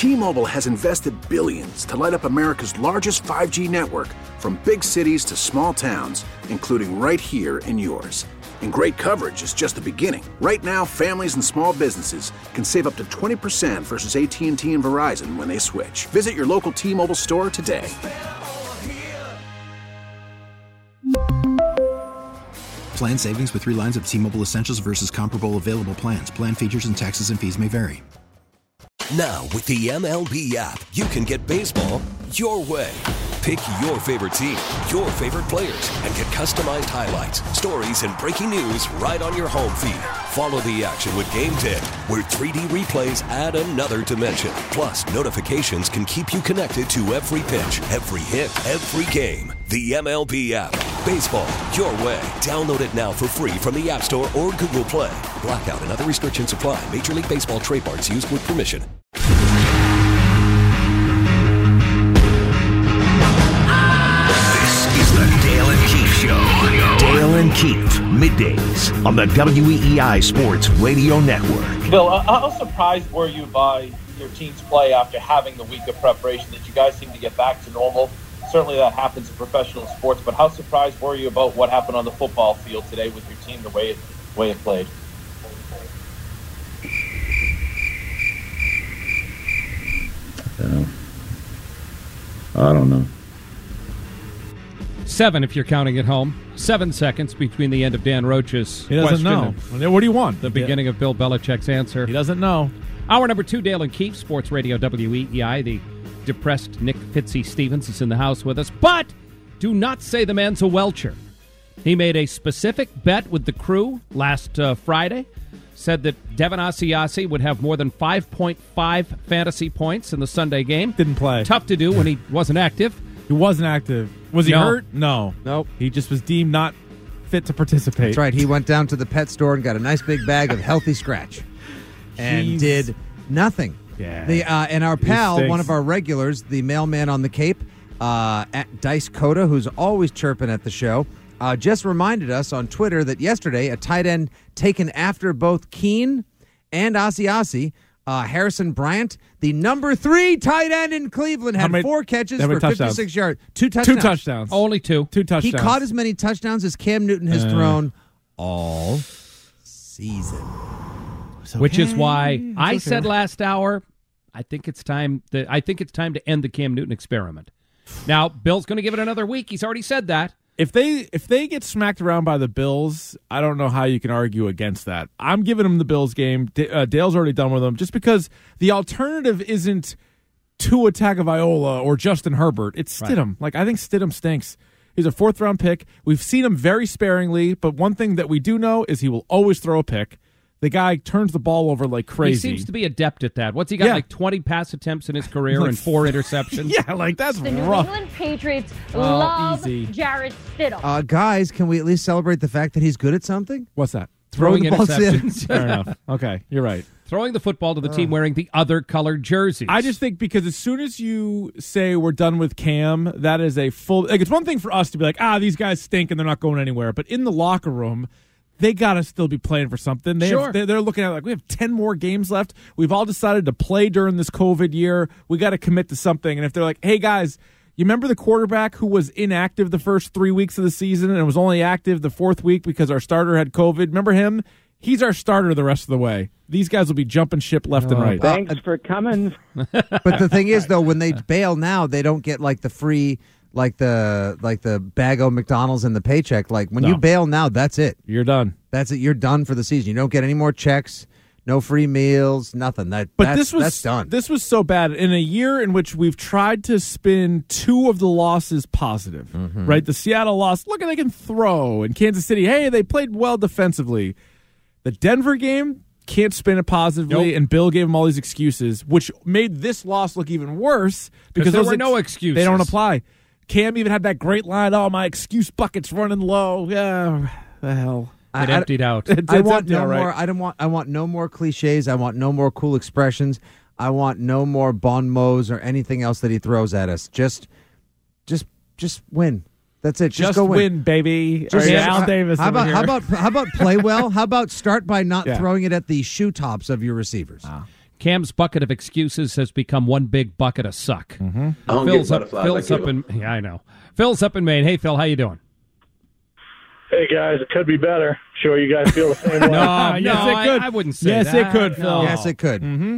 T-Mobile has invested billions to light up America's largest 5G network, from big cities to small towns, including right here in yours. And great coverage is just the beginning. Right now, families and small businesses can save up to 20% versus AT&T and Verizon when they switch. Visit your local T-Mobile store today. Plan savings with 3 lines of T-Mobile Essentials versus comparable available plans. Plan features and taxes and fees may vary. Now, with the MLB app, you can get baseball your way. Pick your favorite team, your favorite players, and get customized highlights, stories, and breaking news right on your home feed. Follow the action with Game Day, where 3D replays add another dimension. Plus, notifications can keep you connected to every pitch, every hit, every game. The MLB app. Baseball your way. Download it now for free from the App Store or Google Play. Blackout and other restrictions apply. Major League Baseball trademarks used with permission. Dale and Keefe Show. Dale and Keefe, middays on the WEEI Sports Radio Network. Bill, how surprised were you by your team's play after having the week of preparation that you guys seem to get back to normal? Certainly that happens in professional sports, but how surprised were you about what happened on the football field today with your team, the way it played? I don't know. 7 if you're counting at home. 7 seconds between the end of Dan Roach's He doesn't know. What do you want? The beginning of Bill Belichick's answer. He doesn't know. Hour number 2, Dale and Keefe, Sports Radio WEEI. The depressed Nick Fitzy-Stevens is in the house with us. But do not say the man's a welcher. He made a specific bet with the crew last Friday. Said that Devin Asiasi would have more than 5.5 fantasy points in the Sunday game. Didn't play. Tough to do when he wasn't active. He wasn't active. Was he hurt? No. Nope. He just was deemed not fit to participate. That's right. He went down to the pet store and got a nice big bag of Healthy Scratch and did nothing. Yeah. And our pal, one of our regulars, the mailman on the Cape, at Dice Coda, who's always chirping at the show, just reminded us on Twitter that yesterday a tight end taken after both Keene and Asiasi, Harrison Bryant, the number 3 tight end in Cleveland, had 4 catches for 56 yards. 2 touchdowns. 2 touchdowns. Only 2. 2 touchdowns. He caught as many touchdowns as Cam Newton has thrown all season. Which is why I said last hour, I think it's time to end the Cam Newton experiment. Now, Bill's going to give it another week. He's already said that. If they get smacked around by the Bills, I don't know how you can argue against that. I'm giving them the Bills game. Dale's already done with them, just because the alternative isn't Tua Tagovailoa or Justin Herbert. It's Stidham. Right. Like, I think Stidham stinks. He's a 4th-round pick. We've seen him very sparingly, but one thing that we do know is he will always throw a pick. The guy turns the ball over like crazy. He seems to be adept at that. What's he got, like 20 pass attempts in his career and 4 interceptions? Yeah, like that's the rough. New England Patriots love easy. Jarrett Stidham. Guys, can we at least celebrate the fact that he's good at something? What's that? Throwing the balls in. interceptions. Fair enough. Okay, you're right. Throwing the football to the team wearing the other colored jerseys. I just think because as soon as you say we're done with Cam, that is a full... Like, it's one thing for us to be like, these guys stink and they're not going anywhere. But in the locker room, they got to still be playing for something. They're looking at it like, we have 10 more games left. We've all decided to play during this COVID year. We got to commit to something. And if they're like, hey, guys, you remember the quarterback who was inactive the first 3 weeks of the season and was only active the 4th week because our starter had COVID? Remember him? He's our starter the rest of the way. These guys will be jumping ship left and right. Thanks for coming. But the thing is, though, when they bail now, they don't get like the free... Like the bag of McDonald's and the paycheck. Like when you bail now, that's it. You're done. That's it. You're done for the season. You don't get any more checks, no free meals, nothing. That's done. This was so bad in a year in which we've tried to spin 2 of the losses positive. Mm-hmm. Right, the Seattle loss. Look, they can throw. And Kansas City, hey, they played well defensively. The Denver game, can't spin it positively, and Bill gave him all these excuses, which made this loss look even worse because there were no excuses. They don't apply. Cam even had that great line, my excuse bucket's running low. Yeah, the hell. It emptied out. I want no more. I want no more cliches. I want no more cool expressions. I want no more bon mots or anything else that he throws at us. Just win. That's it. Just go win, baby. Al Davis. How about play well? How about start by not throwing it at the shoe tops of your receivers? Cam's bucket of excuses has become one big bucket of suck. Mm-hmm. I don't Phil's get up, butterflies Phil's like up you. in. Yeah, I know. Phil's up in Maine. Hey, Phil, how you doing? Hey, guys, it could be better. Sure you guys feel the same way. No, Yes, it could. I wouldn't say Yes, that. it could, Phil. No. Yes, it could. Mm-hmm.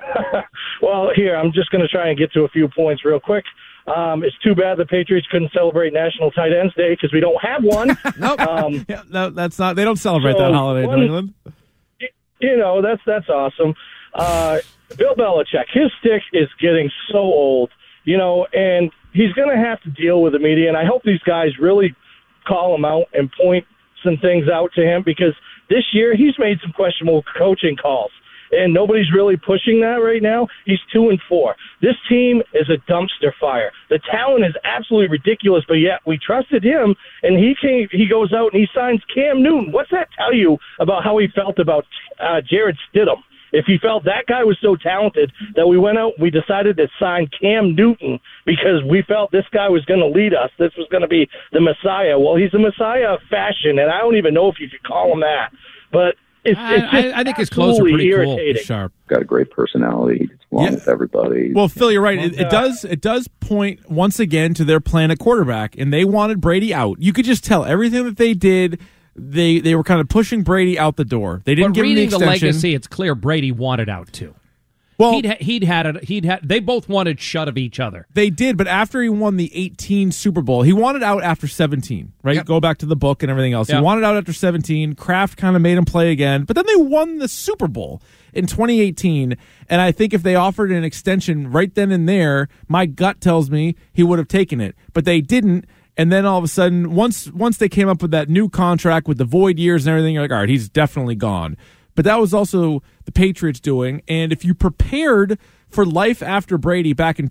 Well, here, I'm just going to try and get to a few points real quick. It's too bad the Patriots couldn't celebrate National Tight Ends Day because we don't have one. Nope. Yeah, no, that's not. They don't celebrate that holiday in New England. You know, that's awesome. Bill Belichick, his stick is getting so old, you know, and he's going to have to deal with the media, and I hope these guys really call him out and point some things out to him because this year he's made some questionable coaching calls. And nobody's really pushing that right now. He's 2-4. This team is a dumpster fire. The talent is absolutely ridiculous, but yet we trusted him, and he goes out and he signs Cam Newton. What's that tell you about how he felt about Jared Stidham? If he felt that guy was so talented that we went out, we decided to sign Cam Newton because we felt this guy was going to lead us. This was going to be the Messiah. Well, he's the Messiah of fashion, and I don't even know if you could call him that. But I think his clothes are pretty irritating. cool. Sharp. Got a great personality. He gets along with everybody. Well, Phil, you're right. It does point once again to their plan at quarterback, and they wanted Brady out. You could just tell everything that they did. They were kind of pushing Brady out the door. They didn't give him the extension. Reading the legacy, it's clear Brady wanted out too. Well, he'd had it. They both wanted shut of each other. They did, but after he won the 18 Super Bowl, he wanted out after 17, right? Yep. Go back to the book and everything else. Yep. He wanted out after 17. Kraft kind of made him play again, but then they won the Super Bowl in 2018, and I think if they offered an extension right then and there, my gut tells me he would have taken it, but they didn't. And then all of a sudden, once they came up with that new contract with the void years and everything, you're like, all right, he's definitely gone. But that was also the Patriots doing. And if you prepared for life after Brady back in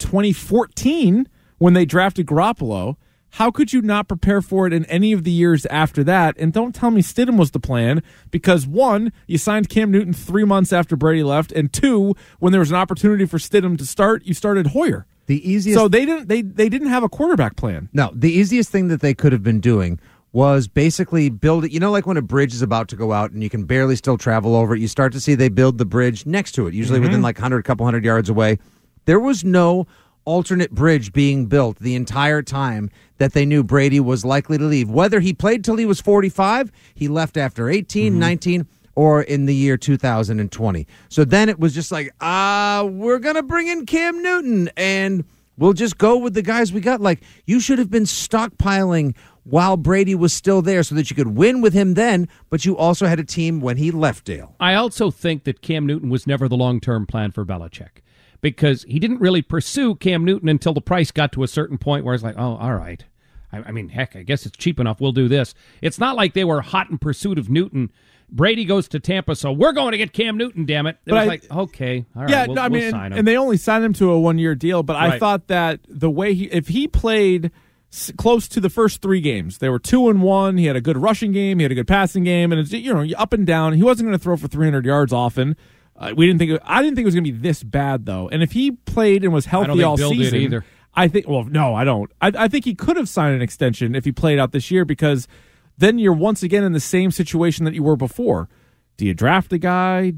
2014 when they drafted Garoppolo, how could you not prepare for it in any of the years after that? And don't tell me Stidham was the plan because, one, you signed Cam Newton 3 months after Brady left, and two, when there was an opportunity for Stidham to start, you started Hoyer. The easiest. So they didn't have a quarterback plan. No, the easiest thing that they could have been doing was basically build it. You know, like when a bridge is about to go out and you can barely still travel over it, you start to see they build the bridge next to it, usually within like couple hundred yards away. There was no alternate bridge being built the entire time that they knew Brady was likely to leave. Whether he played till he was 45, he left after 18, 19, or in the year 2020. So then it was just like, we're going to bring in Cam Newton and we'll just go with the guys we got. Like, you should have been stockpiling while Brady was still there so that you could win with him then, but you also had a team when he left Dale. I also think that Cam Newton was never the long-term plan for Belichick because he didn't really pursue Cam Newton until the price got to a certain point where it's like, oh, all right. I mean, heck, I guess it's cheap enough. We'll do this. It's not like they were hot in pursuit of Newton. Brady goes to Tampa, so we're going to get Cam Newton, damn it. It was like, okay, all right, we'll sign him. And they only signed him to a one-year deal, but I thought that the way if he played close to the first 3 games, they were 2-1, he had a good rushing game, he had a good passing game, and it's, up and down. He wasn't going to throw for 300 yards often. I didn't think it was going to be this bad, though. And if he played and was healthy all season, Bill did either. I think, well, no, I don't. I think he could have signed an extension if he played out this year because then you're once again in the same situation that you were before. Do you draft a guy?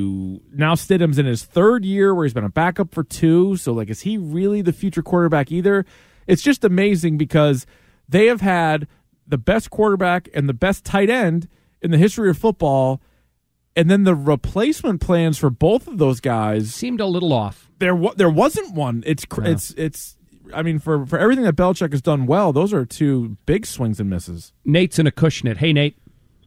Now Stidham's in his 3rd year where he's been a backup for 2, so is he really the future quarterback either? It's just amazing because they have had the best quarterback and the best tight end in the history of football, and then the replacement plans for both of those guys seemed a little off. There wasn't one. It's I mean, for everything that Belichick has done well, those are 2 big swings and misses. Nate's in a Acushnet. Hey, Nate.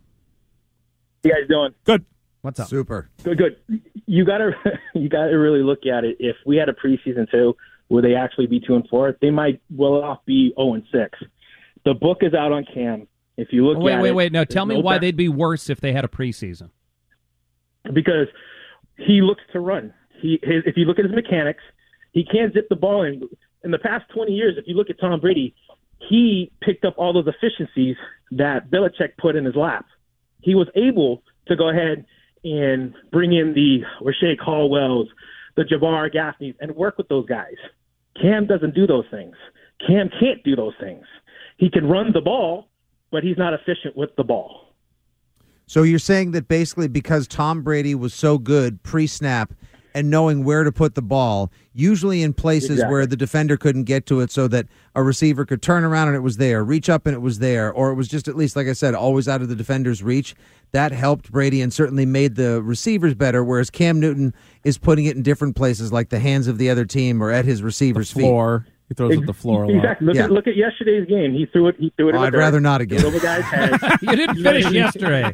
How you guys doing? Good. What's up? Super. Good. You gotta really look at it. If we had a preseason too, would they actually be 2-4? They might well off be 0-6. The book is out on Cam. If you look at it. Wait. Now tell me why they'd be worse if they had a preseason. Because he looks to run. If you look at his mechanics, he can't zip the ball. In the past 20 years, if you look at Tom Brady, he picked up all those efficiencies that Belichick put in his lap. He was able to go ahead and bring in the Rashae Caldwells, the Jabbar Gaffneys, and work with those guys. Cam doesn't do those things. Cam can't do those things. He can run the ball, but he's not efficient with the ball. So you're saying that basically because Tom Brady was so good pre-snap and knowing where to put the ball, usually in places where the defender couldn't get to it, so that a receiver could turn around and it was there, reach up and it was there, or it was just at least, like I said, always out of the defender's reach. That helped Brady and certainly made the receivers better, whereas Cam Newton is putting it in different places, like the hands of the other team or at his receiver's feet. He throws at the floor a lot. Exactly. Look at yesterday's game. He threw it. I'd rather not again. Over guys' heads. You didn't finish yesterday.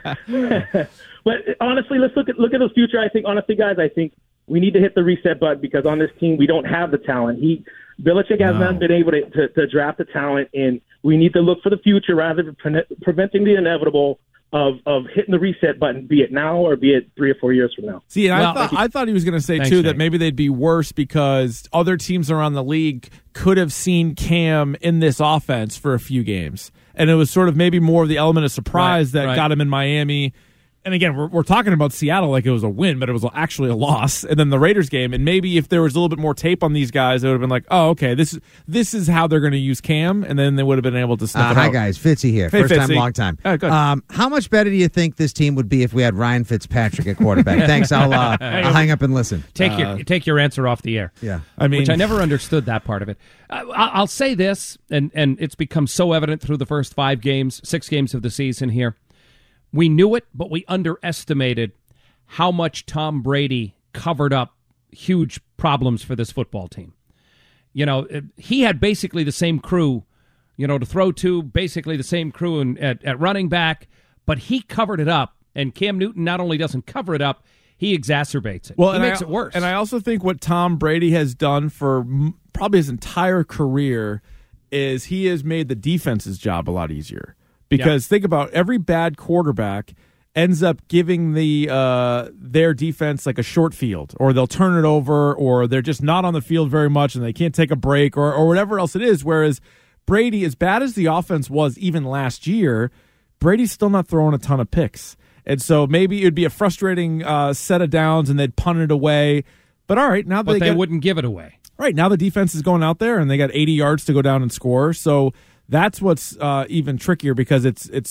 But honestly, let's look at the future. I think, guys, we need to hit the reset button, because on this team we don't have the talent. Belichick has not been able to draft the talent, and we need to look for the future rather than preventing the inevitable of hitting the reset button, be it now or be it 3 or 4 years from now. See, and I thought he was going to say, too, that maybe they'd be worse because other teams around the league could have seen Cam in this offense for a few games. And it was sort of maybe more of the element of surprise that got him in Miami. And again, we're talking about Seattle like it was a win, but it was actually a loss. And then the Raiders game, and maybe if there was a little bit more tape on these guys, it would have been like, oh, okay, this is how they're going to use Cam, and then they would have been able to sniff it out. Hi, guys. Fitzy here. Hey, First Fitzy. time, long time. Good. How much better do you think this team would be if we had Ryan Fitzpatrick at quarterback? Thanks. I'll hang up and listen. Take your answer off the air. Yeah. Which I never understood that part of it. I'll say this, and it's become so evident through the first 6 games of the season here. We knew it, but we underestimated how much Tom Brady covered up huge problems for this football team. You know, he had basically the same crew, to throw to, basically the same crew at running back, but he covered it up. And Cam Newton not only doesn't cover it up, he exacerbates it. He makes it worse. And I also think what Tom Brady has done for probably his entire career is he has made the defense's job a lot easier. Because think about every bad quarterback ends up giving their defense like a short field, or they'll turn it over, or they're just not on the field very much and they can't take a break, or whatever else it is. Whereas Brady, as bad as the offense was even last year, Brady's still not throwing a ton of picks. And so maybe it would be a frustrating set of downs and they'd punt it away. But all right, now they wouldn't give it away. Right, now the defense is going out there and they got 80 yards to go down and score. So that's what's even trickier, because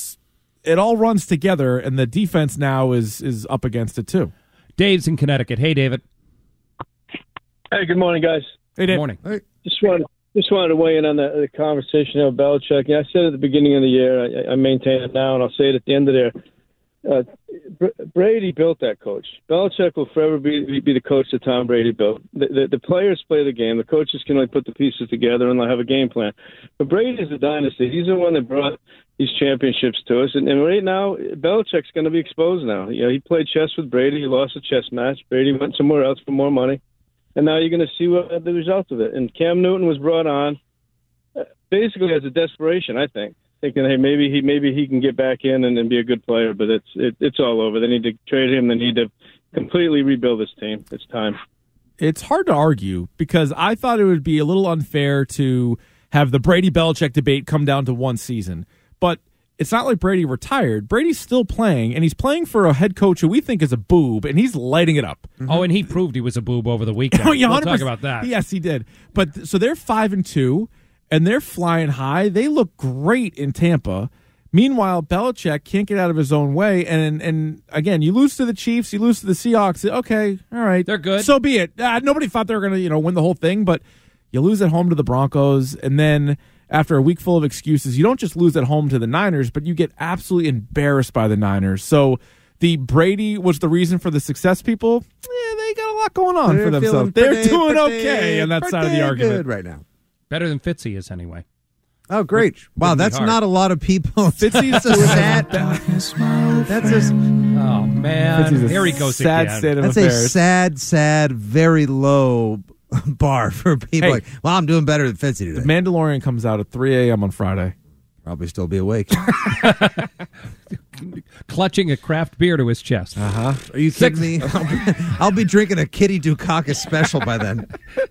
it all runs together, and the defense now is up against it too. Dave's in Connecticut. Hey, David. Hey, good morning, guys. Hey, Dave. Good morning. Hey. Just wanted to weigh in on the conversation of Belichick. I said at the beginning of the year, I maintain it now, and I'll say it at the end of the year. Brady built that coach. Belichick will forever be the coach that Tom Brady built. The players play the game. The coaches can only put the pieces together and they'll have a game plan. But Brady is a dynasty. He's the one that brought these championships to us. And right now, Belichick's going to be exposed now. He played chess with Brady. He lost a chess match. Brady went somewhere else for more money. And now you're going to see what the result of it. And Cam Newton was brought on basically as a desperation, I think. Thinking, hey, maybe he can get back in and be a good player, but it's all over. They need to trade him. They need to completely rebuild this team. It's time. It's hard to argue, because I thought it would be a little unfair to have the Brady-Belichick debate come down to one season. But it's not like Brady retired. Brady's still playing, and he's playing for a head coach who we think is a boob, and he's lighting it up. Mm-hmm. Oh, and he proved he was a boob over the weekend. Oh, yeah, we'll talk about that. Yes, he did. But so they're 5-2. And they're flying high. They look great in Tampa. Meanwhile, Belichick can't get out of his own way. And again, you lose to the Chiefs, you lose to the Seahawks. Okay, all right. They're good. So be it. Nobody thought they were going to win the whole thing, but you lose at home to the Broncos. And then after a week full of excuses, you don't just lose at home to the Niners, but you get absolutely embarrassed by the Niners. So the Brady was the reason for the success, people. They got a lot going on for themselves. They're doing okay on that side of the argument. Good right now. Better than Fitzy is, anyway. Oh, great. Wow, that's not a lot of people. Fitzy's a sad... That's just... Oh, man. Here he goes sad again. State of that's affairs. A sad, very low bar for people. Hey, I'm doing better than Fitzy today. The Mandalorian comes out at 3 a.m. on Friday. Probably still be awake. Clutching a craft beer to his chest. Uh-huh. Are you kidding me? I'll be drinking a Kitty Dukakis special by then.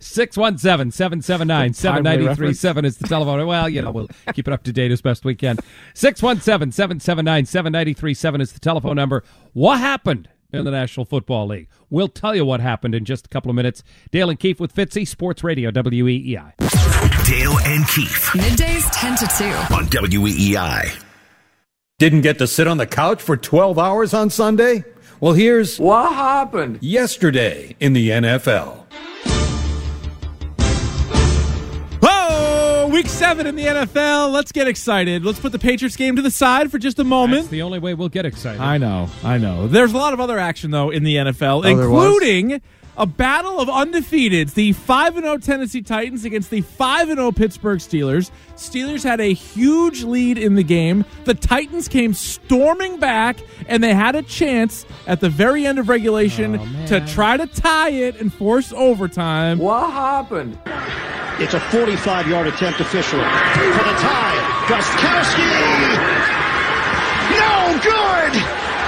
617-779-7937 is the telephone. Well, we'll keep it up to date as best we can. 617-779-7937 is the telephone number. What happened in the National Football League? We'll tell you what happened in just a couple of minutes. Dale and Keefe with Fitzy, Sports Radio, WEEI. Dale and Keefe. Middays 10 to 2. On WEEI. Didn't get to sit on the couch for 12 hours on Sunday? Well, here's what happened yesterday in the NFL. Oh, Week 7 in the NFL. Let's get excited. Let's put the Patriots game to the side for just a moment. That's the only way we'll get excited. I know. There's a lot of other action, though, in the NFL, including a battle of undefeateds. The 5-0 Tennessee Titans against the 5-0 Pittsburgh Steelers. Steelers had a huge lead in the game. The Titans came storming back, and they had a chance at the very end of regulation to try to tie it and force overtime. What happened? It's a 45-yard attempt officially for the tie. Gostkowski! No good!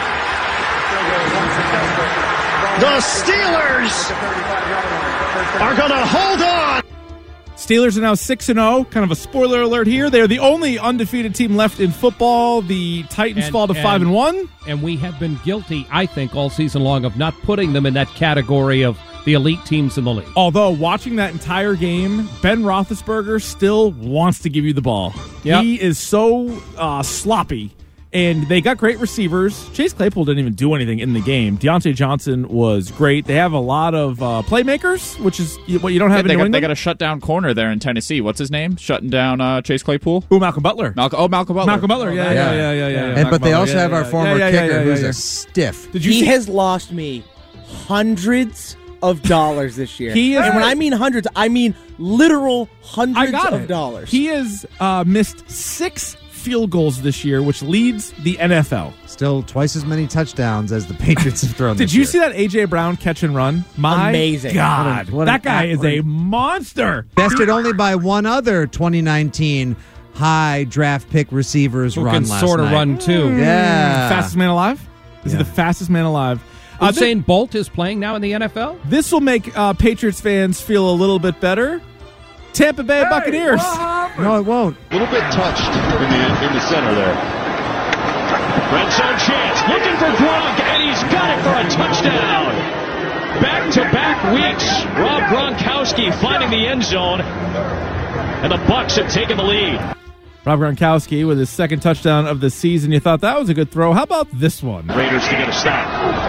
The Steelers are going to hold on. Steelers are now 6-0. Kind of a spoiler alert here. They are the only undefeated team left in football. The Titans fall to 5-1. And we have been guilty, I think, all season long of not putting them in that category of the elite teams in the league. Although, watching that entire game, Ben Roethlisberger still wants to give you the ball. Yep. He is so sloppy. And they got great receivers. Chase Claypool didn't even do anything in the game. Deontay Johnson was great. They have a lot of playmakers, which is what you don't have in New England. They got a shutdown corner there in Tennessee. What's his name? Shutting down Chase Claypool? Ooh, Malcolm Butler. Malcolm Butler. Malcolm Butler, yeah. But they also have our former kicker who's a stiff. He has lost me hundreds of dollars this year. And when I mean hundreds, I mean literal hundreds of dollars. He has missed 6 field goals this year, which leads the NFL. Still twice as many touchdowns as the Patriots have thrown. Did you see that A.J. Brown catch and run? My Amazing. God. That guy is a monster. Bested only by one other 2019 high draft pick receivers who run can last sort of night. run too. Yeah. Fastest man alive? Is he the fastest man alive? Usain Bolt is playing now in the NFL? This will make Patriots fans feel a little bit better. Tampa Bay Buccaneers. No, it won't. A little bit touched in the center there. Red zone chance. Looking for Gronk, and he's got it for a touchdown. Back-to-back weeks. Rob Gronkowski finding the end zone, and the Bucs have taken the lead. Rob Gronkowski with his second touchdown of the season. You thought that was a good throw. How about this one? Raiders to get a stop.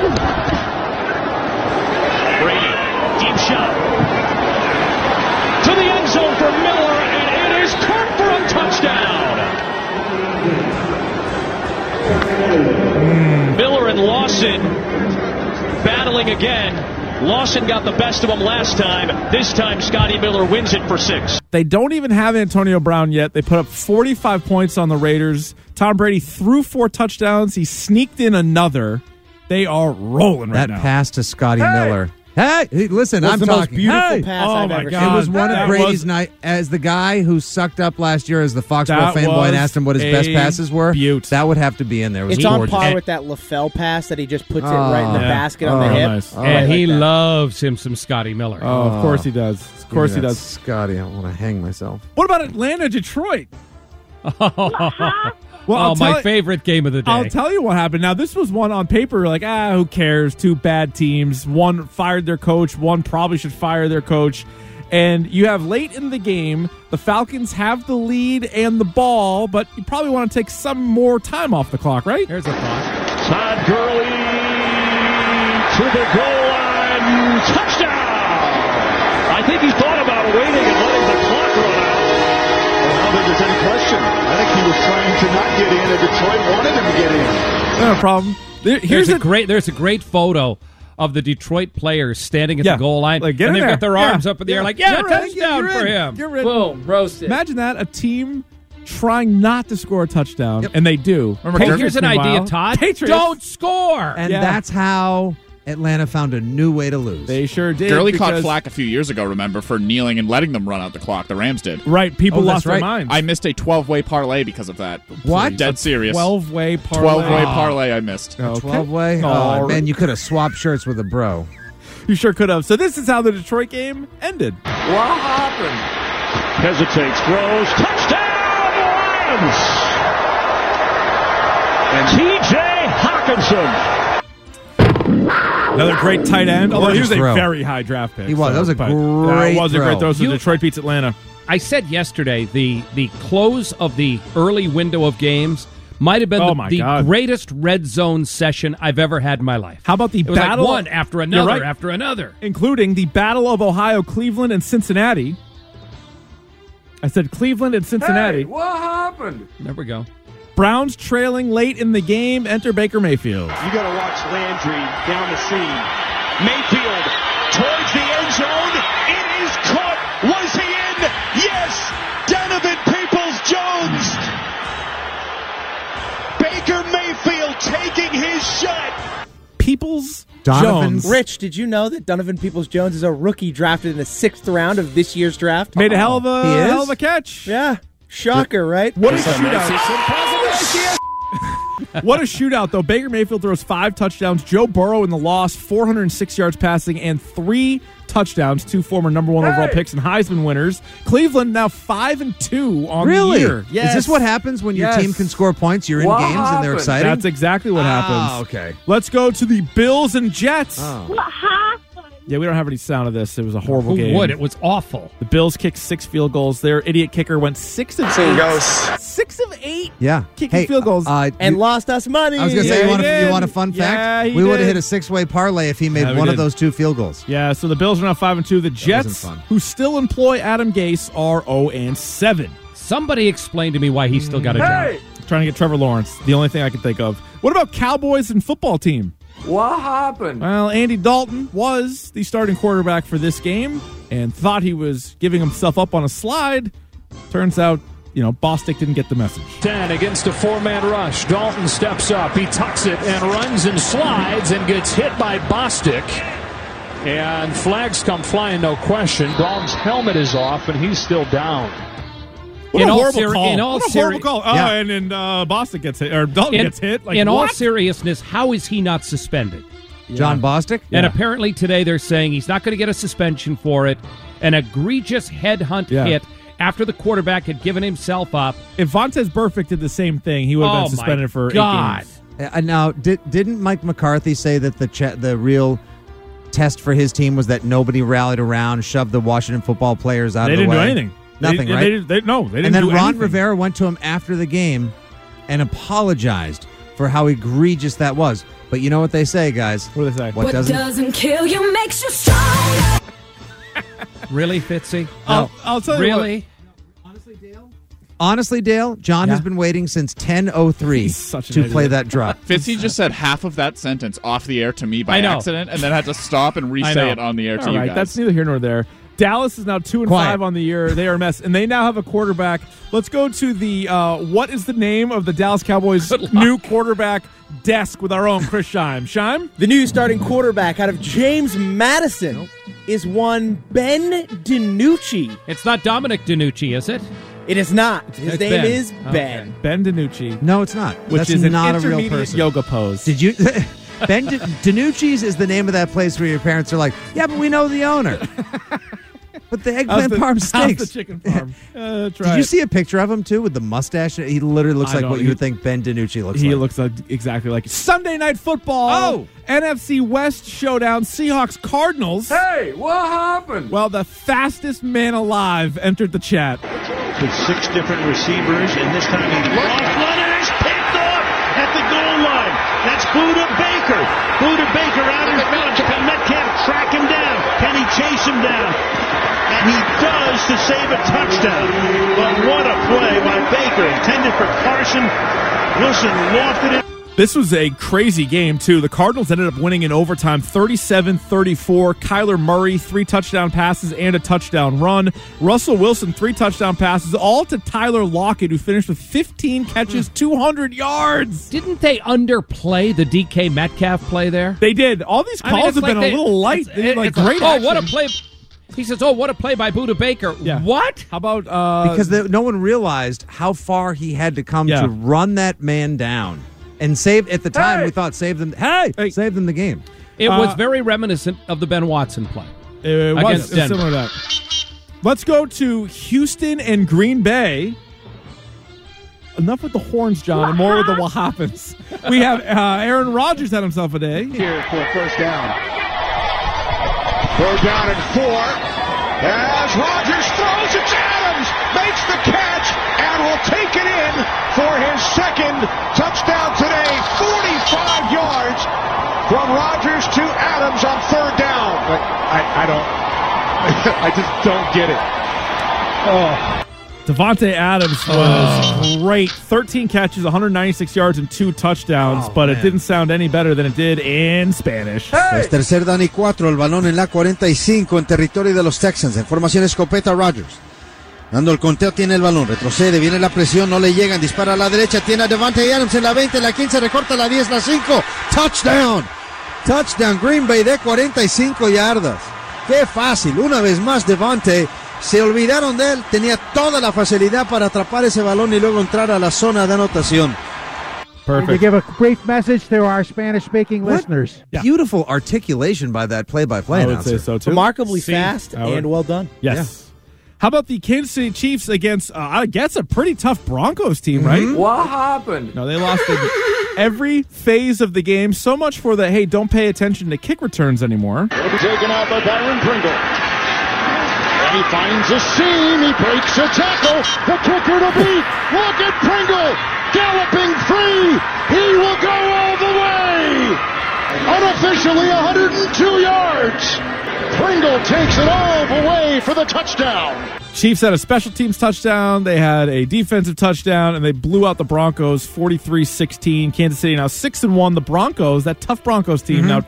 Brady, deep shot. To the end zone for Miller, and it is caught for a touchdown. Miller and Lawson battling again. Lawson got the best of him last time. This time, Scotty Miller wins it for 6. They don't even have Antonio Brown yet. They put up 45 points on the Raiders. Tom Brady threw 4 touchdowns. He sneaked in another. They are rolling right now. That pass to Scotty Miller. Hey, listen, I'm the talking. most beautiful pass I've ever seen. It was one of Brady's night. As the guy who sucked up last year as the Foxborough fanboy and asked him what his best passes were, that would have to be in there. It's on par with that LaFell pass that he just puts it right in the basket on the hip. Nice. And he loves him some Scotty Miller. Oh, of course he does. Of course he does. Scotty, I want to hang myself. What about Atlanta, Detroit? Well, my favorite game of the day. I'll tell you what happened. Now, this was one on paper, like, who cares? 2 bad teams. One fired their coach. One probably should fire their coach. And you have late in the game, the Falcons have the lead and the ball, but you probably want to take some more time off the clock, right? Here's a clock. Todd Gurley to the goal line. Touchdown! I think he thought about waiting and letting the clock run out. I don't think there's any question. I think he was trying to not get in, and Detroit wanted him to get in. No problem. There's a great photo of the Detroit players standing at the goal line, like, and they've got their arms up in the air like, touchdown for him. Boom, roasted. Imagine that, a team trying not to score a touchdown, and they do. Here's an idea, Todd. Don't score! And that's how Atlanta found a new way to lose. They sure did. Gurley caught flack a few years ago, remember, for kneeling and letting them run out the clock. The Rams did. Right. People lost their minds. I missed a 12-way parlay because of that. What? Dead serious. 12-way parlay. 12-way parlay I missed. A 12-way? Oh, man, you could have swapped shirts with a bro. You sure could have. So this is how the Detroit game ended. What happened? Hesitates, throws, touchdown, Lions! And T.J. Hawkinson. Another great tight end. Although he was a throw. very high draft pick. He was. That was a great throw. So Detroit beats Atlanta. I said yesterday the close of the early window of games might have been the greatest red zone session I've ever had in my life. How about the battle? Like one after another after another. Including the Battle of Ohio, Cleveland, and Cincinnati. I said Cleveland and Cincinnati. Hey, what happened? There we go. Browns trailing late in the game. Enter Baker Mayfield. You got to watch Landry down the seam. Mayfield towards the end zone. It is caught. Was he in? Yes! Donovan Peoples-Jones. Baker Mayfield taking his shot. Jones. Rich, did you know that Donovan Peoples-Jones is a rookie drafted in the 6th round of this year's draft? Made a hell of a catch. Yeah. Shocker, right? What a shootout. What a shootout, though. Baker Mayfield throws 5 touchdowns. Joe Burrow in the loss, 406 yards passing and 3 touchdowns. 2 former number 1 overall picks and Heisman winners. Cleveland now 5-2 on the year. Yes. Is this what happens when your team can score points? You're in games and they're excited? That's exactly what happens. Okay. Let's go to the Bills and Jets. What happened? Yeah, we don't have any sound of this. It was a horrible game. Who would? It was awful. The Bills kicked 6 field goals. Their idiot kicker went 6 of 8. 6 of 8. Yeah, kicking field goals and lost us money. I was going to say, you want a fun fact? Yeah, we would have hit a 6-way parlay if he made one of those 2 field goals. Yeah, so the Bills are now 5-2. The Jets, who still employ Adam Gase, are 0-7. Somebody explain to me why he's still got a job. Trying to get Trevor Lawrence. The only thing I can think of. What about Cowboys and football team? What happened? Well, Andy Dalton was the starting quarterback for this game and thought he was giving himself up on a slide. Turns out, Bostic didn't get the message. 10 against a 4-man rush. Dalton steps up. He tucks it and runs and slides and gets hit by Bostic. And flags come flying, no question. Dalton's helmet is off, and he's still down. What a horrible call. Oh, and then Bostic gets hit, or Dalton gets hit. In all seriousness, how is he not suspended? John Bostic? And apparently today they're saying he's not going to get a suspension for it. An egregious headhunt hit after the quarterback had given himself up. If Vontaze Burfict did the same thing, he would have been suspended for 8 games. Now, didn't Mike McCarthy say that the real test for his team was that nobody rallied around, shoved the Washington football players out of the way? They didn't do anything. Nothing, right? They didn't and then do Ron anything. Rivera went to him after the game and apologized for how egregious that was. But you know what they say, guys? What do they say? What doesn't kill you makes you stronger. Really, Fitzy? I'll tell you really? Honestly, Dale, John has been waiting since 10:03 to play that drop. Fitzy just said half of that sentence off the air to me by accident and then had to stop and re-say it on the air to you guys. That's neither here nor there. Dallas is now 2-5 on the year. They are a mess, and they now have a quarterback. Let's go to the what is the name of the Dallas Cowboys' new quarterback desk with our own Chris Scheim. Scheim? The new starting quarterback out of James Madison is one Ben DiNucci. It's not Dominic DiNucci, is it? It is not. His name is Ben. Okay. Ben DiNucci. No, it's not. Which That's is not an a real intermediate person. yoga pose. Did you? Ben DiNucci's is the name of that place where your parents are like, yeah, but we know the owner. But the eggplant farm stinks. How's the chicken farm? That's right. Did you see a picture of him, too, with the mustache? He literally looks like what you would think Ben DiNucci looks like. He looks exactly like Sunday Night Football. NFC West showdown. Seahawks Cardinals. Hey, what happened? Well, the fastest man alive entered the chat. With 6 different receivers, and this time he's off-runner is picked off at the goal line. That's Buda Baker. Buda Baker out in front. Can Metcalf track him down? Can he chase him down? And he does to save a touchdown. But what a play by Baker. Intended for Carson. Wilson lofted it. This was a crazy game, too. The Cardinals ended up winning in overtime 37-34. Kyler Murray, 3 touchdown passes and a touchdown run. Russell Wilson, 3 touchdown passes, all to Tyler Lockett, who finished with 15 catches, 200 yards. Didn't they underplay the DK Metcalf play there? They did. All these calls have been a little light. Great action. What a play. He says, what a play by Buda Baker. Yeah. What? How about... because no one realized how far he had to come to run that man down. And save at the time we thought save them the game. It was very reminiscent of the Ben Watson play. It was similar to that. Let's go to Houston and Green Bay. Enough with the horns, John, and more with the what happens. We have Aaron Rodgers had himself a day. Here for a first down. 3rd down and 4. As Rodgers throws, it's Adams, makes the catch, and will take it in for his second touchdown today. 45 yards from Rodgers to Adams on third down. But I just don't get it. Oh. Davante Adams was great. 13 catches, 196 yards, and 2 touchdowns, but it didn't sound any better than it did in Spanish. Es tercer down y 4, el balón en la 45 en territorio de los Texans. En formación escopeta Rodgers. Dando el conteo, tiene el balón, retrocede, viene la presión, no le llegan, dispara a la derecha, tiene a Davante Adams en la 20, la 15, recorta la 10, la 5. Touchdown. Touchdown Green Bay de 45 yardas. Qué fácil. Una vez más Davante. Se olvidaron de él, tenía toda la facilidad para atrapar ese balón y luego entrar a la zona de anotación. To give a brief message to our Spanish-speaking listeners. Beautiful articulation by that play-by-play announcer. I would say so, too. Remarkably fast and well done. Yes. Yeah. How about the Kansas City Chiefs against, I guess, a pretty tough Broncos team, right? What happened? No, they lost in every phase of the game. So much for the, hey, don't pay attention to kick returns anymore. It'll be taken out by Byron Pringle. And he finds a seam. He breaks a tackle. The kicker to beat. Look at Pringle galloping free. He will go all the way. Unofficially 102 yards. Pringle takes it all the way for the touchdown. Chiefs had a special teams touchdown. They had a defensive touchdown, and they blew out the Broncos 43-16. Kansas City now 6-1. The Broncos, that tough Broncos team, now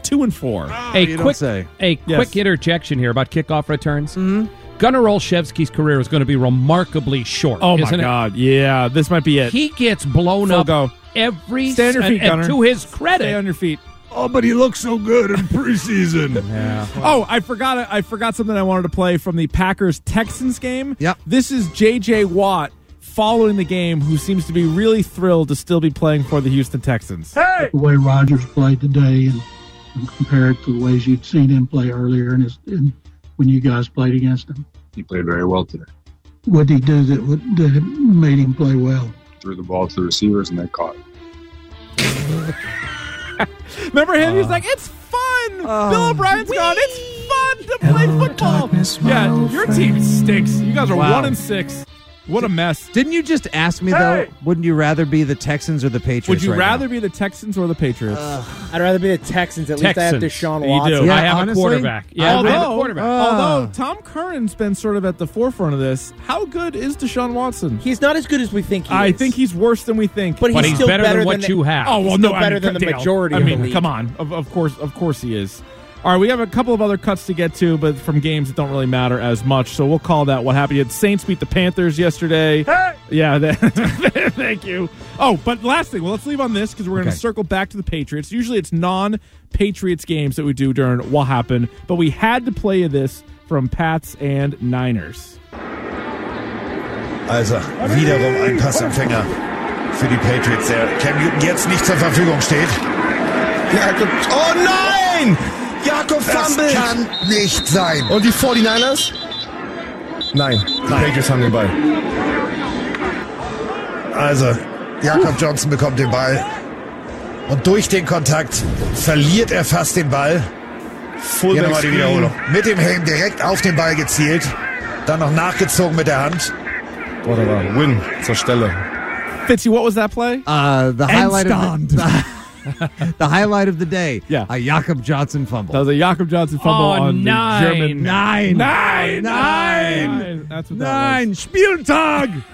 2-4. Quick interjection here about kickoff returns. Gunnar Olszewski's career is going to be remarkably short. Oh, my God. Yeah, this might be it. He gets blown Full up go. every... Stay on your feet, Gunnar. And to his credit... Stay on your feet. Oh, but he looks so good in preseason. Yeah. Oh, I forgot something I wanted to play from the Packers-Texans game. Yep. This is J.J. Watt following the game, who seems to be really thrilled to still be playing for the Houston Texans. Hey! The way Rodgers played today and compare it to the ways you'd seen him play earlier and when you guys played against him. He played very well today. What did he do that made him play well? Threw the ball to the receivers and they caught it. Remember him? He was like, it's fun. Bill O'Brien's gone. It's fun to play football. Yeah, your team stinks. You guys are 1-6. What a mess. Didn't you just ask me, though, wouldn't you rather be the Texans or the Patriots? Would you rather be the Texans or the Patriots? I'd rather be the Texans. At least I have Deshaun Watson. You do. Yeah, I have honestly, a quarterback. Yeah, I have a quarterback. Although Tom Curran's been sort of at the forefront of this, how good is Deshaun Watson? He's not as good as we think he is. I think he's worse than we think. But he's still better than what the, you have. Oh, well, he's no, still better than the majority of the league. Come on. Of course he is. All right, we have a couple of other cuts to get to, but from games that don't really matter as much, so we'll call that what happened. You had Saints beat the Panthers yesterday. Hey! Yeah, thank you. Oh, but last thing, let's leave on this because we're going to circle back to the Patriots. Usually it's non-Patriots games that we do during What Happened, but we had to play this from Pats and Niners. Also, wiederum ein Passempfänger für die Patriots, der Cam Newton jetzt nicht zur Verfügung steht. Jakob, oh nein! Jakob fummelt! Das kann nicht sein. Und die 49ers? Nein, die Patriots haben den Ball. Also, Jakob Johnson bekommt den Ball. Und durch den Kontakt verliert er fast den Ball. Hier nochmal die Wiederholung. Mit dem Helm direkt auf den Ball gezielt. Dann noch nachgezogen mit der Hand. Boah, da war Win zur Stelle. Fitzy, what was that play? The highlight of the highlight of the day. Yeah. A Jakob Johnson fumble. That was a Jakob Johnson fumble on the German. Nine. That's what that was. Spieltag.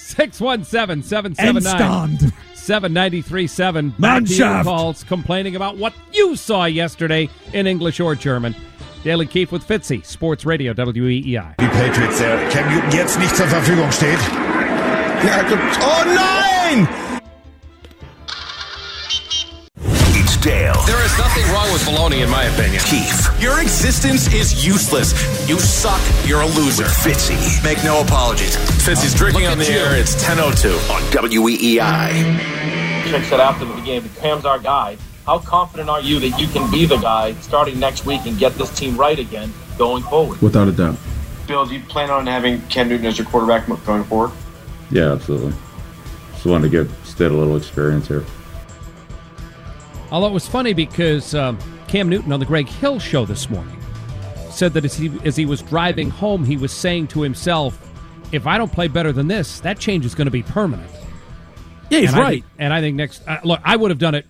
617-779-7937. Back to your calls complaining about what you saw yesterday in English or German. Dale and Keefe with Fitzy, Sports Radio, WEEI. Die Patriots, der Cam Newton jetzt nicht zur Verfügung steht. Jakob, oh nein! It's Dale. There is nothing wrong with baloney, in my opinion. Keefe. Your existence is useless. You suck. You're a loser. Fitzy. Make no apologies. Fitzy's drinking on the air. It's 10:02 on WEEI. Chick said after the game, Cam's our guy. How confident are you that you can be the guy starting next week and get this team right again going forward? Without a doubt. Bill, do you plan on having Cam Newton as your quarterback going forward? Yeah, absolutely. Just wanted to get a little experience here. Although it was funny because Cam Newton on the Greg Hill show this morning said that as he was driving home, he was saying to himself, if I don't play better than this, that change is going to be permanent. Yeah, he's right. I think next look, I would have done it.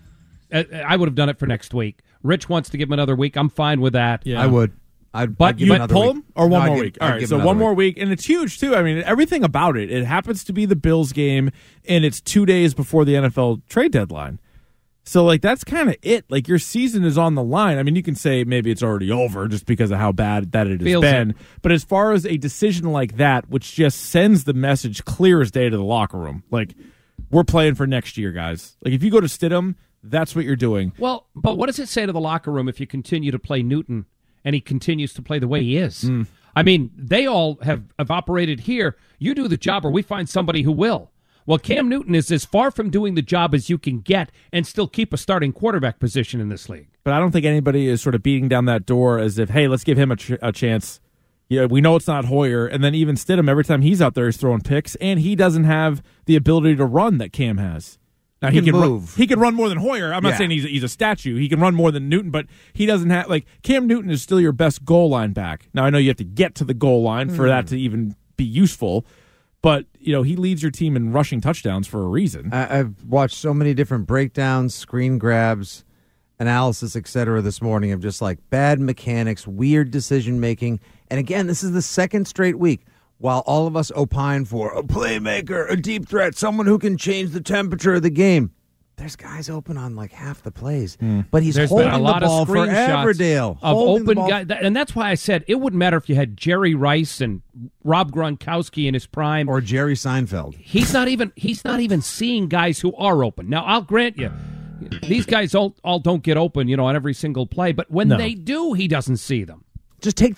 I would have done it for next week. Rich wants to give him another week. I'm fine with that. Yeah. I would. But you would pull him or one more week? All right, so one more week. And it's huge, too. I mean, everything about it. It happens to be the Bills game, and it's 2 days before the NFL trade deadline. So, like, that's kind of it. Like, your season is on the line. I mean, you can say maybe it's already over just because of how bad that it has been. But as far as a decision like that, which just sends the message clear as day to the locker room, like, we're playing for next year, guys. Like, if you go to Stidham, that's what you're doing. Well, but what does it say to the locker room if you continue to play Newton and he continues to play the way he is? I mean, they all have operated here. You do the job or we find somebody who will. Well, Cam Newton is as far from doing the job as you can get and still keep a starting quarterback position in this league. But I don't think anybody is sort of beating down that door as if, hey, let's give him a chance. Yeah, we know it's not Hoyer. And then even Stidham, every time he's out there, he's throwing picks, and he doesn't have the ability to run that Cam has. Now, he can move. He can run more than Hoyer. I'm not saying he's a statue. He can run more than Newton, but he doesn't have, like, Cam Newton is still your best goal line back. Now, I know you have to get to the goal line for that to even be useful, but, you know, he leads your team in rushing touchdowns for a reason. I've watched so many different breakdowns, screen grabs, analysis, etc. this morning of just like bad mechanics, weird decision-making. And again, this is the second straight week. While all of us opine for a playmaker, a deep threat, someone who can change the temperature of the game, there's guys open on like half the plays. But he's holding the ball forever, Dale. Of open guys. And that's why I said it wouldn't matter if you had Jerry Rice and Rob Gronkowski in his prime. Or Jerry Seinfeld. He's not even seeing guys who are open. Now, I'll grant you, these guys all don't get open, on every single play. But when they do, he doesn't see them. Just take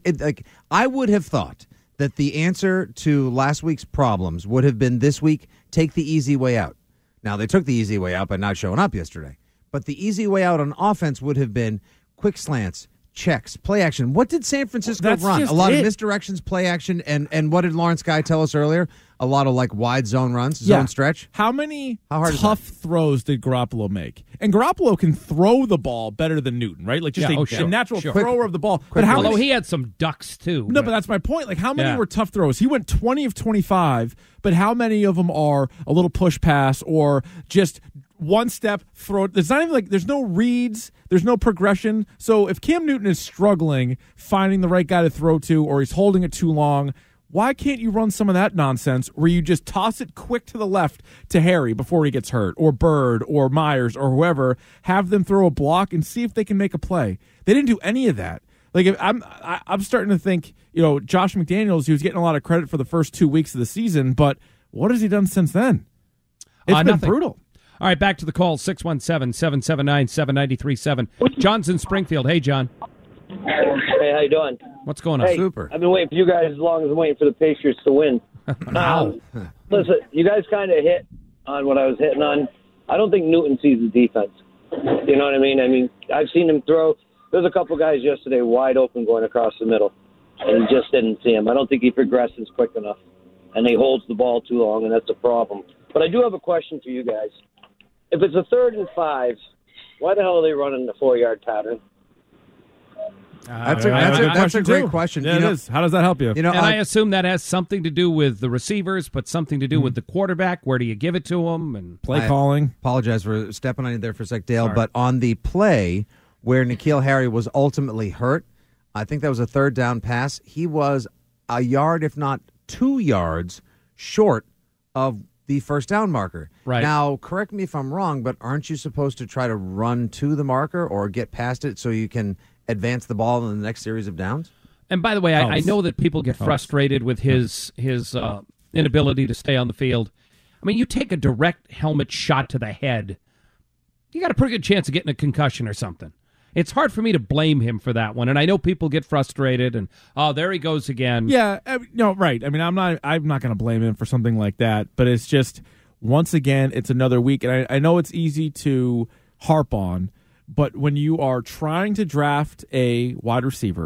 I would have thought that the answer to last week's problems would have been this week, take the easy way out. Now, they took the easy way out by not showing up yesterday. But the easy way out on offense would have been quick slants, checks, play action. What did San Francisco run? A lot of misdirections, play action, and what did Lawrence Guy tell us earlier? A lot of like wide zone runs, zone stretch. How hard tough throws did Garoppolo make? And Garoppolo can throw the ball better than Newton, right? Like just a natural thrower of the ball. But although he had some ducks too. No, but that's my point. Like how many were tough throws? He went 20 of 25, but how many of them are a little push pass or just one step throw? There's not even there's no reads, there's no progression. So if Cam Newton is struggling finding the right guy to throw to or he's holding it too long, why can't you run some of that nonsense where you just toss it quick to the left to Harry before he gets hurt, or Bird, or Myers, or whoever, have them throw a block and see if they can make a play? They didn't do any of that. Like I'm starting to think, Josh McDaniels, he was getting a lot of credit for the first 2 weeks of the season, but what has he done since then? It's been brutal. All right, back to the call, 617-779-7937. John's in Springfield. Hey, John. Hey, how you doing? What's going on? Hey, Super. I've been waiting for you guys as long as I'm waiting for the Patriots to win. Listen, you guys kind of hit on what I was hitting on. I don't think Newton sees the defense. You know what I mean? I've seen him throw. There's a couple guys yesterday wide open going across the middle, and he just didn't see him. I don't think he progresses quick enough, and he holds the ball too long, and that's a problem. But I do have a question for you guys. If it's a 3rd and 5, why the hell are they running the 4-yard pattern? That's a great question. Yeah, it is. How does that help you? And I assume that has something to do with the receivers, but something to do with the quarterback. Where do you give it to him? And play calling. Apologize for stepping on you there for a sec, Dale. Sorry. But on the play where N'Keal Harry was ultimately hurt, I think that was a 3rd down pass. He was a yard, if not 2 yards, short of the first down marker. Right. Now, correct me if I'm wrong, but aren't you supposed to try to run to the marker or get past it so you can advance the ball in the next series of downs? And by the way, I know that people get frustrated with his inability to stay on the field. I mean, you take a direct helmet shot to the head, you got a pretty good chance of getting a concussion or something. It's hard for me to blame him for that one, and I know people get frustrated and there he goes again. Yeah, right. I mean, I'm not going to blame him for something like that, but it's just once again, it's another week, and I know it's easy to harp on, but when you are trying to draft a wide receiver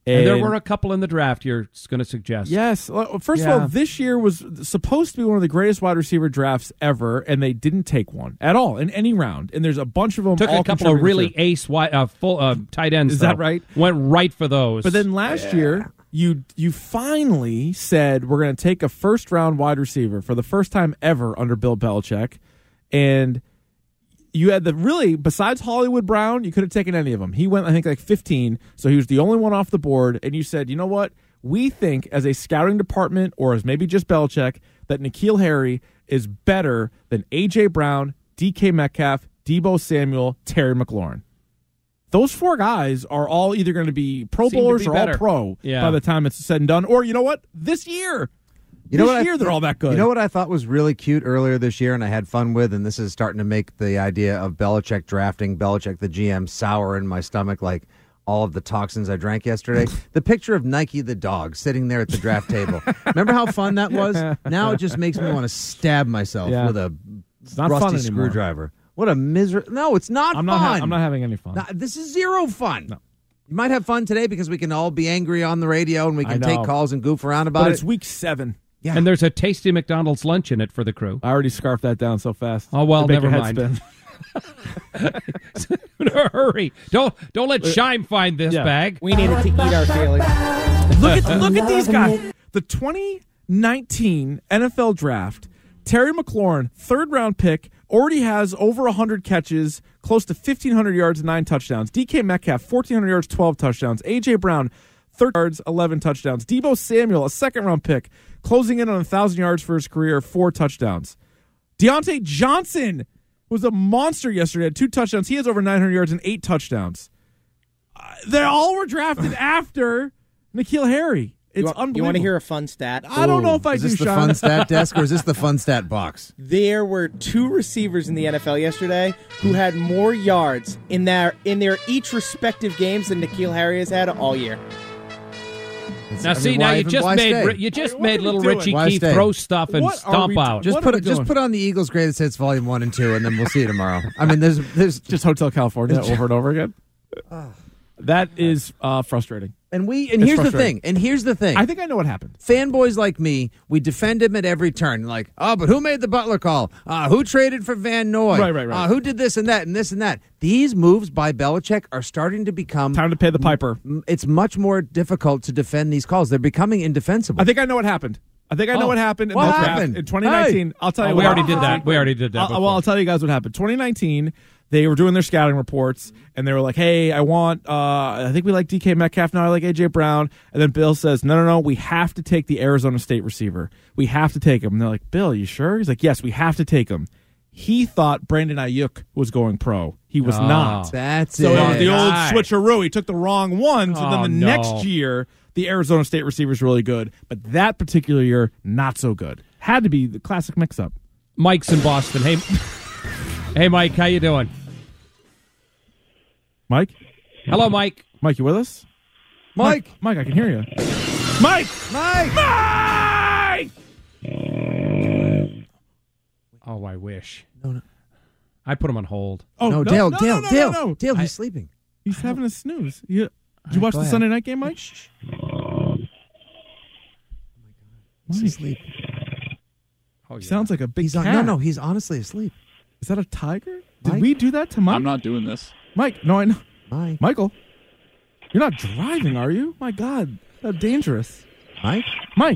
And there were a couple in the draft you're going to suggest. Yes. First of all, this year was supposed to be one of the greatest wide receiver drafts ever, and they didn't take one at all in any round. And there's a bunch of them. Took a couple of really ace full tight ends. Is that right? Went right for those. But then last year, you finally said we're going to take a first-round wide receiver for the first time ever under Bill Belichick, and you had besides Hollywood Brown, you could have taken any of them. He went, I think, like 15, so he was the only one off the board, and you said, you know what? We think as a scouting department, or as maybe just Belichick, that N'Keal Harry is better than A.J. Brown, DK Metcalf, Deebo Samuel, Terry McLaurin. Those 4 guys are all either going to be Pro Bowlers or all pro by the time it's said and done. Or, you know what? This year. This year they're all that good. You know what I thought was really cute earlier this year and I had fun with, and this is starting to make the idea of Belichick drafting, Belichick the GM, sour in my stomach like all of the toxins I drank yesterday. The picture of Nike the dog sitting there at the draft table. Remember how fun that was? Now it just makes me want to stab myself with a rusty screwdriver. What a misery. No, it's not fun. I'm not having any fun. This is zero fun. No. You might have fun today because we can all be angry on the radio and we can take calls and goof around about it. But it's week 7. Yeah. And there's a tasty McDonald's lunch in it for the crew. I already scarfed that down so fast. Oh, well, never mind. Hurry. Don't let Shime find this bag. We needed to eat our feelings. Look at these guys. The 2019 NFL Draft, Terry McLaurin, 3rd-round pick, already has over 100 catches, close to 1,500 yards and 9 touchdowns. DK Metcalf, 1,400 yards, 12 touchdowns. A.J. Brown, 30 yards, 11 touchdowns. Deebo Samuel, a 2nd-round pick, closing in on 1,000 yards for his career, 4 touchdowns. Deontay Johnson was a monster yesterday, had 2 touchdowns. He has over 900 yards and 8 touchdowns. They all were drafted after N'Keal Harry. It's unbelievable. You want to hear a fun stat? I don't know if I do, Is this the fun stat desk or is this the fun stat box? There were 2 receivers in the NFL yesterday who had more yards in their each respective games than N'Keal Harry has had all year. Now, you just made little Richie Keefe throw stuff and stomp out. Just put on the Eagles' greatest hits volume 1 and 2, and then we'll see you tomorrow. I mean, there's just Hotel California over and over again. That is frustrating. And here's the thing. I think I know what happened. Fanboys like me, we defend him at every turn. Like, but who made the Butler call? Who traded for Van Noy? Right. Who did this and that and this and that? These moves by Belichick are starting to become... Time to pay the piper. It's much more difficult to defend these calls. They're becoming indefensible. I think I know what happened. What happened in the draft in 2019. Hey. I'll tell you. We already did that. I'll tell you guys what happened. 2019, they were doing their scouting reports, and they were like, "Hey, I think we like DK Metcalf now. I like AJ Brown." And then Bill says, "No, we have to take the Arizona State receiver. We have to take him." And they're like, "Bill, you sure?" He's like, "Yes, we have to take him." He thought Brandon Ayuk was going pro. He was not. That's so it was the old switcheroo. He took the wrong ones, and then the next year, the Arizona State receiver is really good, but that particular year, not so good. Had to be the classic mix-up. Mike's in Boston. Hey, Mike, how you doing? Mike? Hello, Mike. Mike, you with us? Mike, I can hear you. Mike! Oh, I wish. No. I put him on hold. Oh, no, Dale, Dale, he's sleeping. He's having a snooze. Did you watch the Sunday night game, Mike? He's asleep. Oh, yeah. Sounds like a big cat. No, he's honestly asleep. Is that a tiger? Did we do that to Mike? I'm not doing this. Mike, no, I know. Michael, you're not driving, are you? My God, how dangerous. Mike.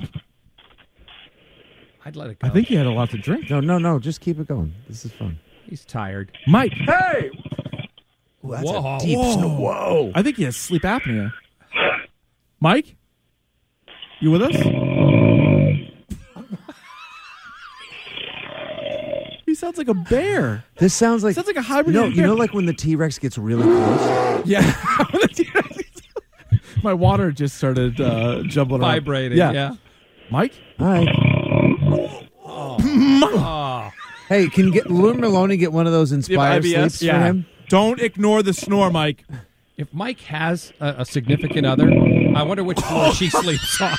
I'd let it go. I think he had a lot to drink. No, just keep it going. This is fun. He's tired. Mike. Hey! Ooh, that's a deep snore. Whoa. I think he has sleep apnea. Mike? You with us? He sounds like a bear. This sounds like a hybrid. You know, like when the T-Rex gets really close? Yeah. My water just started jumbling around. Vibrating, yeah. Mike? Hi. Hey, can Lou Maloney get one of those Inspire sleeps for him? Don't ignore the snore, Mike. If Mike has a significant other, I wonder which floor she sleeps on.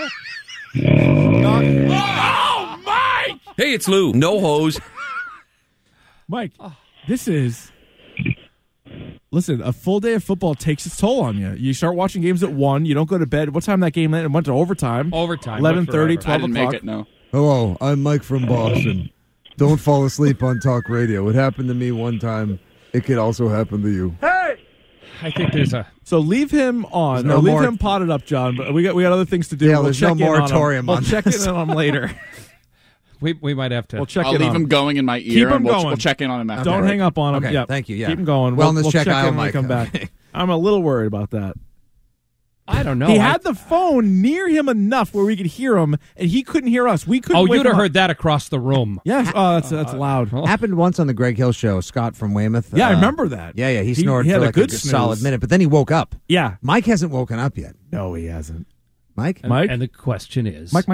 Oh, Mike! Hey, it's Lou. No hose. Mike, this is Listen, a full day of football takes its toll on you. You start watching games at 1. You don't go to bed. What time that game ended? It went to overtime. 11:30, 12 I didn't o'clock. make it, no. Hello, I'm Mike from Boston. Don't fall asleep on talk radio. It happened to me one time. It could also happen to you. Hey! I think there's a... So leave him on. No leave him potted up, John. But we got other things to do. Yeah, we'll there's check no moratorium on on We'll check this. in on him later. We might have to. We'll check I'll in leave on him going in my ear. Keep him and going. We'll check in on him after. Don't hang up on him. Okay, Yeah. thank you. Yeah. Keep him going. Wellness we'll check check aisle in when we Mike. come back. I'm a little worried about that. I don't know. He had the phone near him enough where we could hear him, and he couldn't hear us. We couldn't. Oh, wake you'd him have up. heard that across the room. Yes. Oh, that's loud. Happened once on the Greg Hill show. Scott from Weymouth. Yeah, I remember that. Yeah. He snored had for a like good a solid snooze. minute, but then he woke up. Yeah. Mike hasn't woken up yet. No, he hasn't. Mike? And the question is... Mike.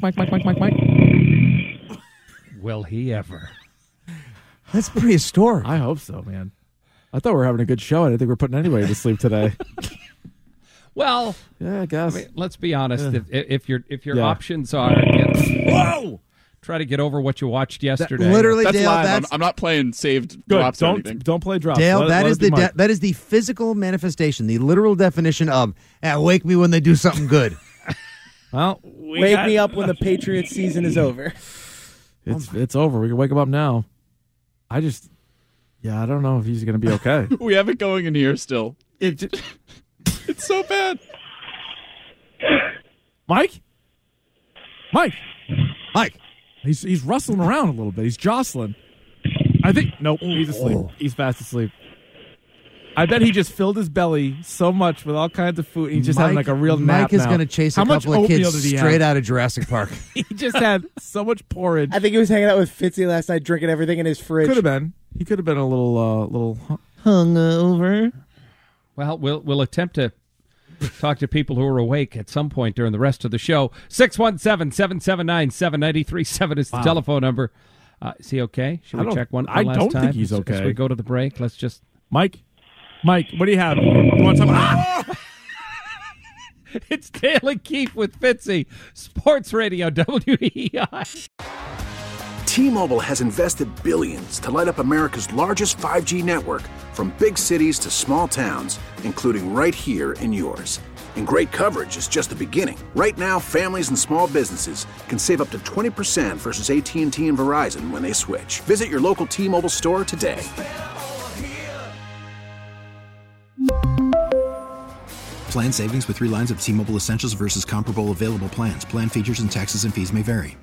Will he ever? That's prehistoric. I hope so, man. I thought we were having a good show. I didn't think we were putting anybody to sleep today. Well, yeah, I guess. I mean, let's be honest. Yeah. If your Yeah. options are, try to get over what you watched yesterday. Literally, That's Dale. live. I'm not playing saved Good. drops or anything. Don't play drops. Dale, Let that it is be the Mike. that is the physical manifestation, the literal definition of wake me when they do something good. Well, Wake me up when the Patriots season is over. It's over. We can wake him up now. I don't know if he's going to be okay. We have it going in here still. It's so bad. Mike. He's rustling around a little bit. He's jostling. I think nope. He's asleep. He's fast asleep. I bet he just filled his belly so much with all kinds of food. He's just having like a real nap Mike is now. going to chase How a much couple of oatmeal kids did he straight have? out of Jurassic Park. He just had so much porridge. I think he was hanging out with Fitzy last night, drinking everything in his fridge. Could have been. He could have been a little hungover. Well, we'll attempt to talk to people who are awake at some point during the rest of the show. 617-779-7937 is the telephone number. Is he okay? Should we check one last time? I don't think he's okay. As we go to the break, let's just... Mike, what do you have? You want some? It's Dale and Keefe with Fitzy, Sports Radio WEI. T-Mobile has invested billions to light up America's largest 5G network, from big cities to small towns, including right here in yours. And great coverage is just the beginning. Right now, families and small businesses can save up to 20% versus AT&T and Verizon when they switch. Visit your local T-Mobile store today. Plan savings with 3 lines of T-Mobile Essentials versus comparable available plans. Plan features and taxes and fees may vary.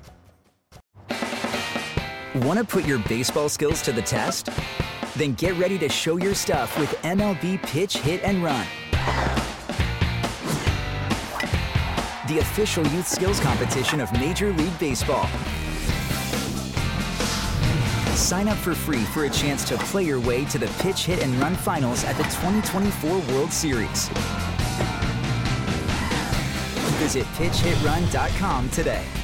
Want to put your baseball skills to the test? Then get ready to show your stuff with MLB Pitch, Hit, and Run. The official youth skills competition of Major League Baseball. Sign up for free for a chance to play your way to the Pitch, Hit, and Run finals at the 2024 World Series. Visit PitchHitRun.com today.